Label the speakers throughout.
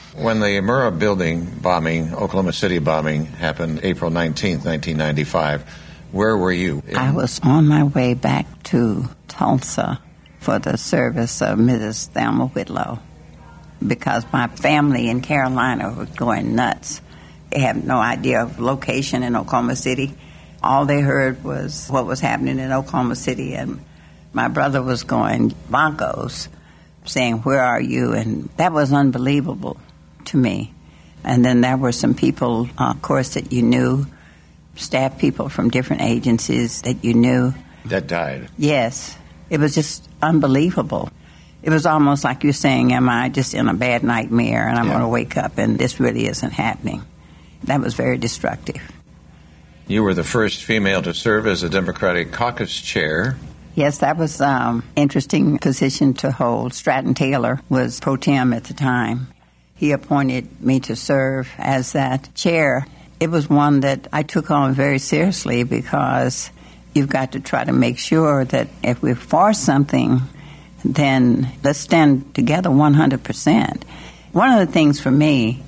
Speaker 1: When the Murrah building bombing, Oklahoma City bombing, happened April 19th, 1995, where were you?
Speaker 2: I was on my way back to Tulsa for the service of Mrs. Thelma Whitlow because my family in Carolina was going nuts. They had no idea of location in Oklahoma City. All they heard was what was happening in Oklahoma City, and my brother was going bonkers, saying, "Where are you?" And that was unbelievable to me. And then there were some people, of course, that you knew, staff people from different agencies that you knew.
Speaker 1: That died.
Speaker 2: Yes. It was just unbelievable. It was almost like you're saying, am I just in a bad nightmare and I'm going to wake up and this really isn't happening. That was very destructive.
Speaker 1: You were the first female to serve as a Democratic caucus chair.
Speaker 2: Yes, that was an interesting position to hold. Stratton Taylor was pro tem at the time. He appointed me to serve as that chair. It was one that I took on very seriously because you've got to try to make sure that if we're for something, then let's stand together 100%. One of the things for me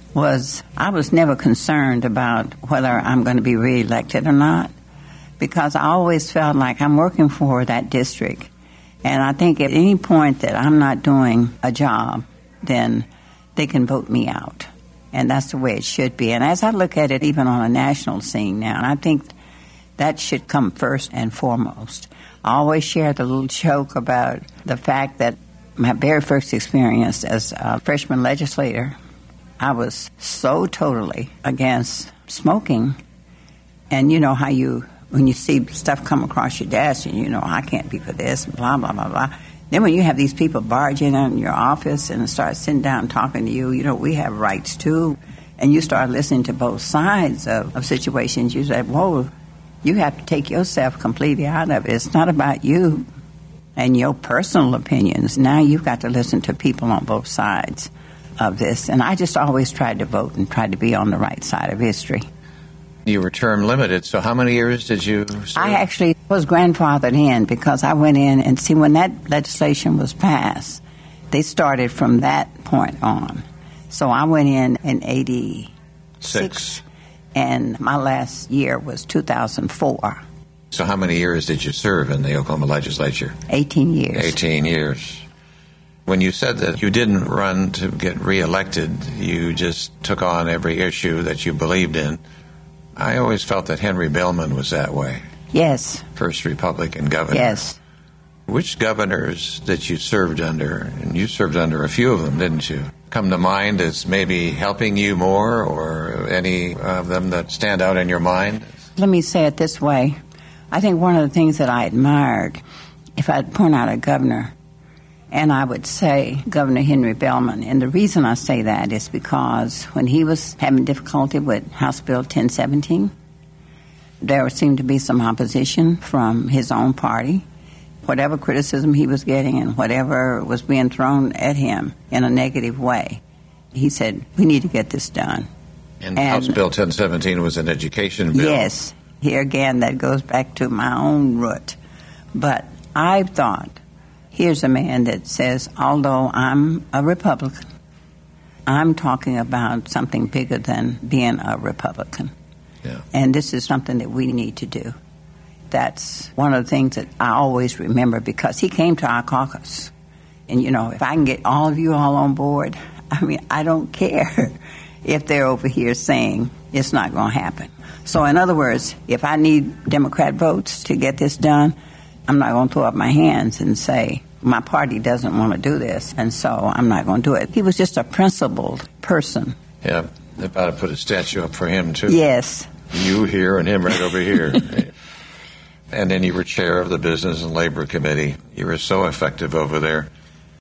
Speaker 2: was I was never concerned about whether I'm going to be reelected or not, because I always felt like I'm working for that district. And I think at any point that I'm not doing a job, then they can vote me out. And that's the way it should be. And as I look at it, even on a national scene now, I think that should come first and foremost. I always share the little joke about the fact that my very first experience as a freshman legislator, I was so totally against smoking. And you know how when you see stuff come across your desk, and you know, I can't be for this, blah, blah, blah, blah. Then when you have these people barging in your office and start sitting down talking to you, you know, we have rights too. And you start listening to both sides of situations. You say, whoa, you have to take yourself completely out of it. It's not about you and your personal opinions. Now you've got to listen to people on both sides of this. And I just always tried to vote and tried to be on the right side of history.
Speaker 1: You were term limited, so how many years did you serve?
Speaker 2: I actually was grandfathered in because I went in and see when that legislation was passed, they started from that point on. So I went in 86, and my last year was 2004.
Speaker 1: So how many years did you serve in the Oklahoma legislature?
Speaker 2: 18 years.
Speaker 1: 18 years. When you said that you didn't run to get reelected, you just took on every issue that you believed in. I always felt that Henry Bellman was that way.
Speaker 2: Yes.
Speaker 1: First Republican governor.
Speaker 2: Yes.
Speaker 1: Which governors that you served under, and you served under a few of them, didn't you, come to mind as maybe helping you more, or any of them that stand out in your mind?
Speaker 2: Let me say it this way. I think one of the things that I admired, if I'd point out a governor, and I would say Governor Henry Bellman. And the reason I say that is because when he was having difficulty with House Bill 1017, there seemed to be some opposition from his own party. Whatever criticism he was getting and whatever was being thrown at him in a negative way, he said, we need to get this done.
Speaker 1: And House Bill 1017 was an education bill.
Speaker 2: Yes. Here again, that goes back to my own root. But I thought, here's a man that says, although I'm a Republican, I'm talking about something bigger than being a Republican.
Speaker 1: Yeah.
Speaker 2: And this is something that we need to do. That's one of the things that I always remember because he came to our caucus. And, you know, if I can get all of you all on board, I mean, I don't care if they're over here saying it's not going to happen. So, in other words, if I need Democrat votes to get this done, I'm not going to throw up my hands and say, my party doesn't want to do this, and so I'm not going to do it. He was just a principled person.
Speaker 1: Yeah, they ought to put a statue up for him, too.
Speaker 2: Yes.
Speaker 1: You here and him right over here. And then you were chair of the Business and Labor Committee. You were so effective over there.